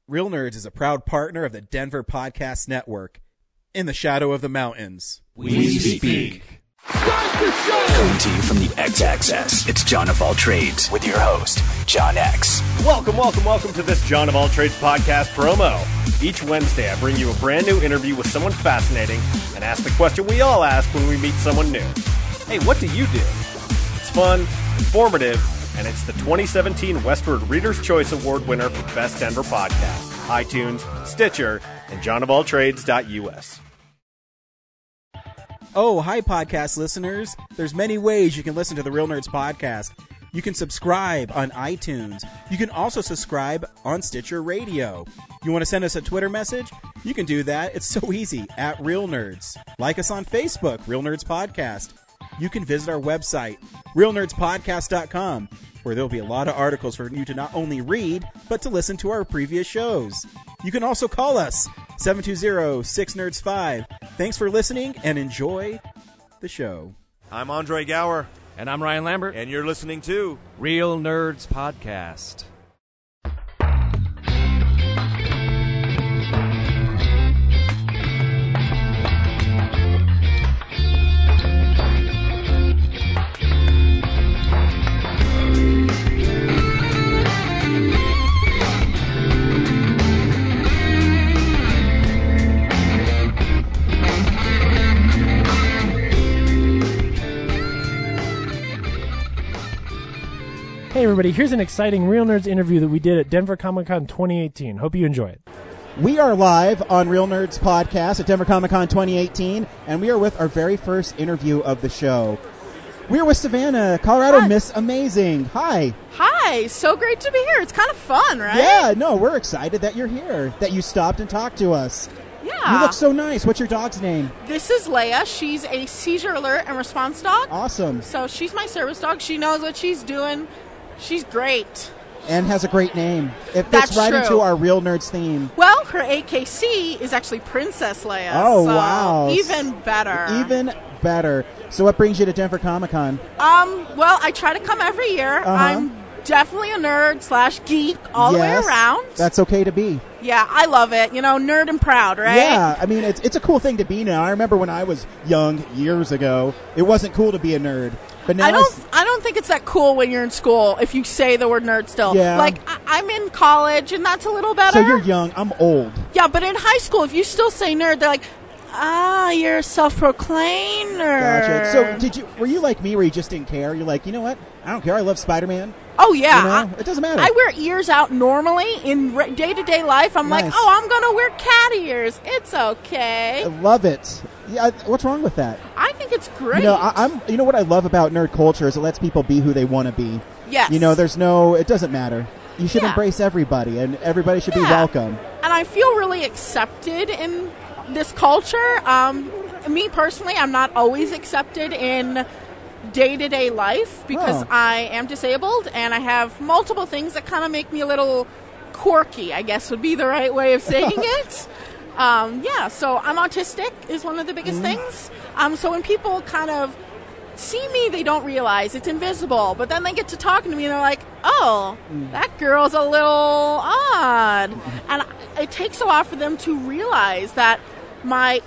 Real Nerds is a proud partner of the Denver Podcast Network. In the shadow of the mountains, we speak. Coming to you from the X-Axis, it's John of All Trades with your host, John X. Welcome to this John of All Trades podcast promo. Each Wednesday, I bring you a brand new interview with someone fascinating and ask the question we all ask when we meet someone new. Hey, what do you do? It's fun, informative, and it's the 2017 Westward Reader's Choice Award winner for Best Denver Podcast, iTunes, Stitcher, and johnofalltrades.us. Oh, hi, podcast listeners. There's many ways you can listen to the Real Nerds podcast. You can subscribe on iTunes. You can also subscribe on Stitcher Radio. You want to send us a Twitter message? You can do that. It's so easy, at Real Nerds. Like us on Facebook, Real Nerds Podcast. You can visit our website, realnerdspodcast.com, where there'll be a lot of articles for you to not only read, but to listen to our previous shows. You can also call us, 720-6nerds5. Thanks for listening, and enjoy the show. I'm Andre Gower. And I'm Ryan Lambert. And you're listening to Real Nerds Podcast. Hey everybody, here's an exciting Real Nerds interview that we did at Denver Comic Con 2018. Hope you enjoy it. We are live on Real Nerds Podcast at Denver Comic Con 2018, and we are with our very first interview of the show. We are with Savannah, Colorado. Hi. Miss Amazing. Hi. Hi, so great to be here. It's kind of fun, right? Yeah, no, we're excited that you're here, that you stopped and talked to us. Yeah. You look so nice. What's your dog's name? This is Leia. She's a seizure alert and response dog. Awesome. So she's my service dog. She knows what she's doing. She's great. And has a great name. It fits That's right true. into our Real Nerds theme. Well, her AKC is actually Princess Leia. Oh, so wow. Even better. Even better. So what brings you to Denver Comic Con? Well, I try to come every year. Uh-huh. I'm definitely a nerd / geek all the way around. That's okay to be. Yeah, I love it. You know, nerd and proud, right? Yeah, I mean, it's a cool thing to be now. I remember when I was young, years ago, it wasn't cool to be a nerd. But now I don't think it's that cool when you're in school if you say the word nerd still. Yeah. Like, I'm in college, and that's a little better. So you're young. I'm old. Yeah, but in high school, if you still say nerd, they're like, you're a self-proclaimed nerd. Gotcha. So were you like me where you just didn't care? You're like, you know what? I don't care. I love Spider-Man. Oh, yeah. You know? It doesn't matter. I wear ears out normally in day-to-day life. I'm Nice. like, I'm going to wear cat ears. It's okay. I love it. Yeah, what's wrong with that? I think it's great. You know, you know what I love about nerd culture is it lets people be who they want to be. Yes. You know, it doesn't matter. You should embrace everybody, and everybody should be welcome. And I feel really accepted in this culture. Me personally, I'm not always accepted in day-to-day life because I am disabled, and I have multiple things that kind of make me a little quirky, I guess would be the right way of saying it. So I'm autistic is one of the biggest things. So when people kind of see me, they don't realize it's invisible, but then they get to talking to me and they're like, that girl's a little odd. And it takes a while for them to realize that my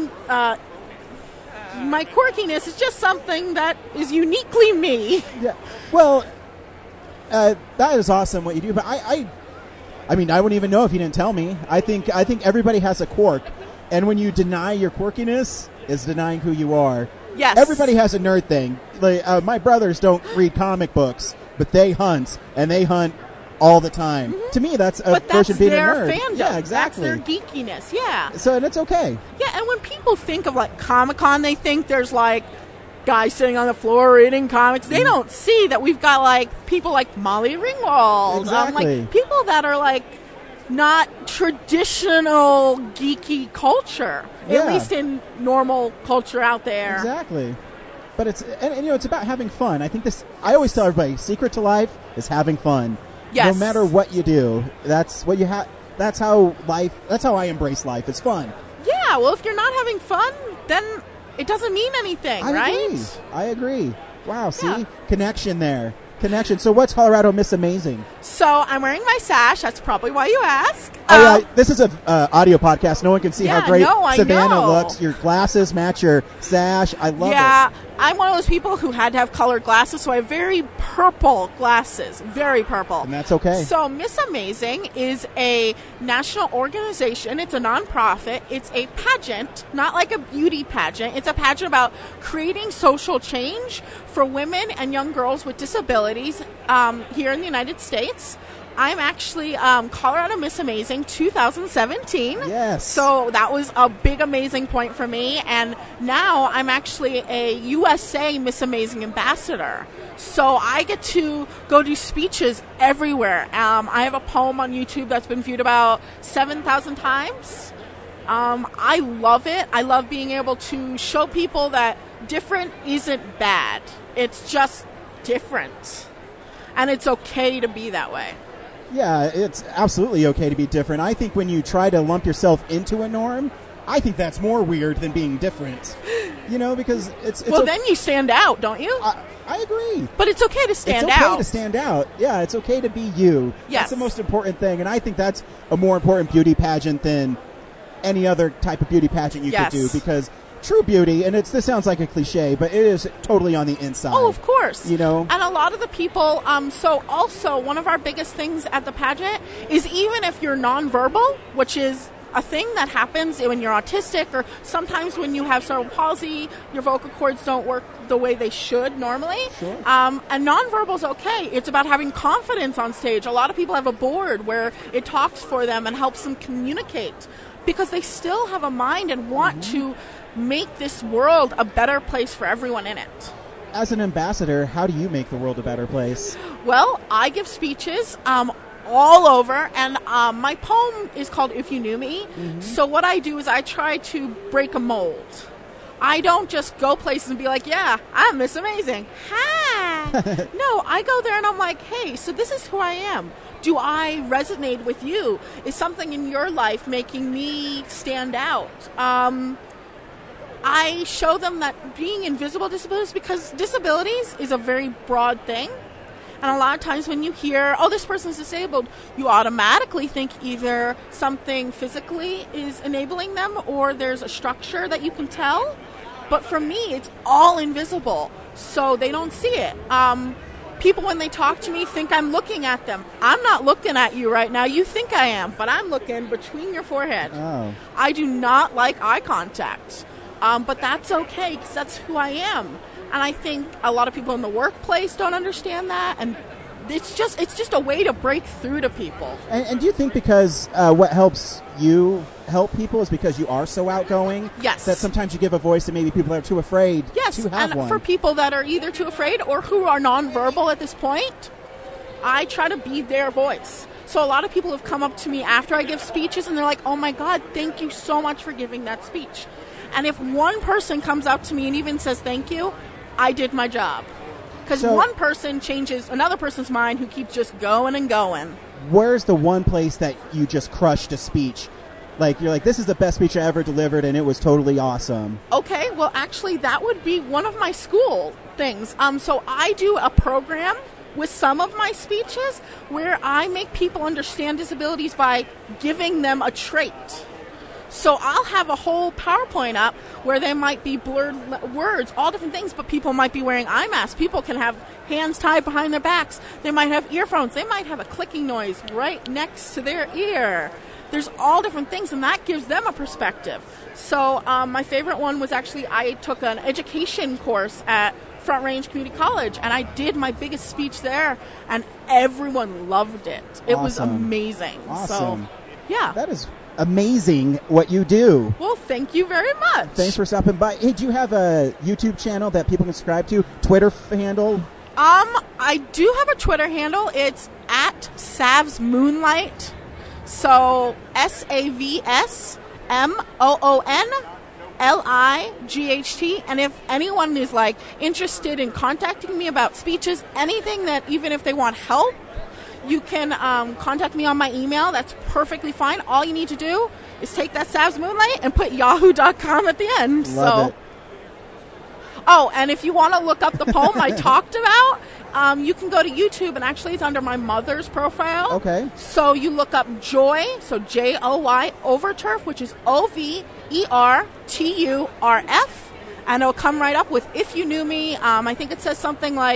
quirkiness is just something that is uniquely me. Yeah. Well, that is awesome what you do, but I mean, I wouldn't even know if you didn't tell me. I think everybody has a quirk, and when you deny your quirkiness, is denying who you are. Yes. Everybody has a nerd thing. Like, my brothers don't read comic books, but they hunt, and they hunt all the time. Mm-hmm. To me, that's a version of being a nerd. That's their fandom. Yeah, exactly. That's their geekiness, yeah. So, and it's okay. Yeah, and when people think of, like, Comic-Con, they think there's, like, guys sitting on the floor reading comics. They don't see that we've got, like, people like Molly Ringwald. Exactly. Like, people that are, like, not traditional geeky culture, at least in normal culture out there. Exactly. But it's, and you know, it's about having fun. I think I always tell everybody, secret to life is having fun. Yes. No matter what you do, that's what you have. That's how I embrace life. It's fun. Yeah, well, if you're not having fun, then it doesn't mean anything, right? I agree. Wow, see? Yeah. Connection there. connection. So what's Colorado Miss Amazing? So I'm wearing my sash. That's probably why you ask. Oh, yeah, this is an audio podcast. No one can see how great I Savannah know. looks. Your glasses match your sash. I love it. Yeah, I'm one of those people who had to have colored glasses, so I have very purple glasses. Very purple. And that's okay. So Miss Amazing is a national organization. It's a nonprofit. It's a pageant, not like a beauty pageant. It's a pageant about creating social change for women and young girls with disabilities here in the United States. I'm actually Colorado Miss Amazing 2017. Yes. So that was a big, amazing point for me. And now I'm actually a USA Miss Amazing ambassador. So I get to go do speeches everywhere. I have a poem on YouTube that's been viewed about 7,000 times. I love it. I love being able to show people that different isn't bad. It's just different. And it's okay to be that way. Yeah, it's absolutely okay to be different. I think when you try to lump yourself into a norm, I think that's more weird than being different. You know, because it's then you stand out, don't you? I agree. But it's okay to stand out. It's okay to stand out. Yeah, it's okay to be you. Yes. That's the most important thing, and I think that's a more important beauty pageant than any other type of beauty pageant you could do, because true beauty, and this sounds like a cliche, but it is totally on the inside. Oh, of course. You know? And a lot of the people, so also one of our biggest things at the pageant is even if you're nonverbal, which is a thing that happens when you're autistic, or sometimes when you have cerebral palsy, your vocal cords don't work the way they should normally. Sure. And nonverbal is okay. It's about having confidence on stage. A lot of people have a board where it talks for them and helps them communicate because they still have a mind and want to make this world a better place for everyone in it. As an ambassador, how do you make the world a better place? Well, I give speeches all over, and my poem is called If You Knew Me. So what I do is I try to break a mold. I don't just go places and be like, yeah, I'm Miss Amazing. Hi. No, I go there and I'm like, hey, so this is who I am. Do I resonate with you? Is something in your life making me stand out? I show them that being invisible disabilities, because disabilities is a very broad thing. And a lot of times when you hear, oh, this person's disabled, you automatically think either something physically is enabling them or there's a structure that you can tell. But for me, it's all invisible, so they don't see it. People, when they talk to me, think I'm looking at them. I'm not looking at you right now. You think I am, but I'm looking between your forehead. Oh. I do not like eye contact. But that's okay, because that's who I am. And I think a lot of people in the workplace don't understand that, and it's just a way to break through to people. And do you think because what helps you help people is because you are so outgoing? Yes. That sometimes you give a voice and maybe people are too afraid to have and one? for people that are either too afraid or who are nonverbal at this point, I try to be their voice. So a lot of people have come up to me after I give speeches, and they're like, oh my God, thank you so much for giving that speech. And if one person comes up to me and even says thank you, I did my job. Because one person changes another person's mind who keeps just going and going. Where's the one place that you just crushed a speech? Like, you're like, this is the best speech I ever delivered, and it was totally awesome. Okay, well, actually, that would be one of my school things. So I do a program with some of my speeches where I make people understand disabilities by giving them a trait. So I'll have a whole PowerPoint up where there might be blurred words, all different things, but people might be wearing eye masks. People can have hands tied behind their backs. They might have earphones. They might have a clicking noise right next to their ear. There's all different things, and that gives them a perspective. So my favorite one was actually I took an education course at Front Range Community College, and I did my biggest speech there, and everyone loved it. It was amazing. Awesome. So, yeah. That is amazing what you do. Well, thank you very much. Thanks for stopping by. Hey, do you have a YouTube channel that people can subscribe to? Twitter handle? I do have a Twitter handle. It's at Savs Moonlight. So SAVSMOONLIGHT. And if anyone is like interested in contacting me about speeches, anything that even if they want help, you can contact me on my email. That's perfectly fine. All you need to do is take that Savs Moonlight and put yahoo.com at the end. Love it. Oh, and if you want to look up the poem I talked about, you can go to YouTube, and actually it's under my mother's profile. Okay. So you look up Joy, so Joy, Overturf, which is Overturf, and it'll come right up with If You Knew Me. I think it says something like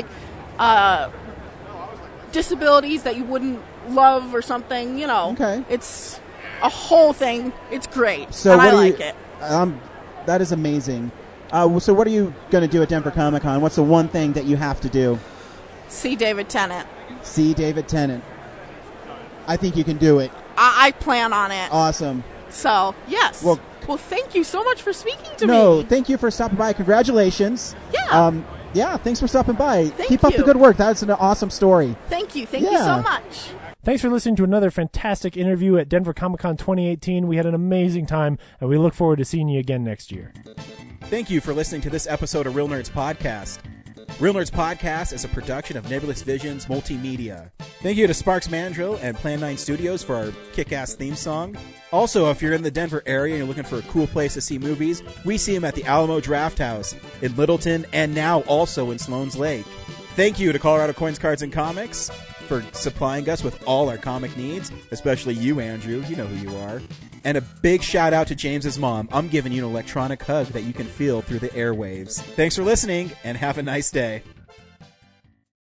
disabilities that you wouldn't love or something, Okay. It's a whole thing. It's great, So and what I do like you, it. That is amazing. So what are you going to do at Denver Comic Con? What's the one thing that you have to do? See David Tennant. See David Tennant. I think you can do it. I plan on it. Awesome. So, yes. Well, thank you so much for speaking to No, me. thank you for stopping by. Congratulations. Yeah. Yeah, thanks for stopping by. Thank Keep up the you. good work. That's an awesome story. Thank you. Thank you Yeah. so much. Thanks for listening to another fantastic interview at Denver Comic Con 2018. We had an amazing time, and we look forward to seeing you again next year. Thank you for listening to this episode of Real Nerds Podcast. Real Nerds Podcast is a production of Nebulous Visions Multimedia. Thank you to Sparks Mandrill and Plan 9 Studios for our kick-ass theme song. Also, if you're in the Denver area and you're looking for a cool place to see movies, we see them at the Alamo Draft House in Littleton and now also in Sloan's Lake. Thank you to Colorado Coins, Cards, and Comics for supplying us with all our comic needs, especially you, Andrew. You know who you are. And a big shout out to James's mom. I'm giving you an electronic hug that you can feel through the airwaves. Thanks for listening, and have a nice day.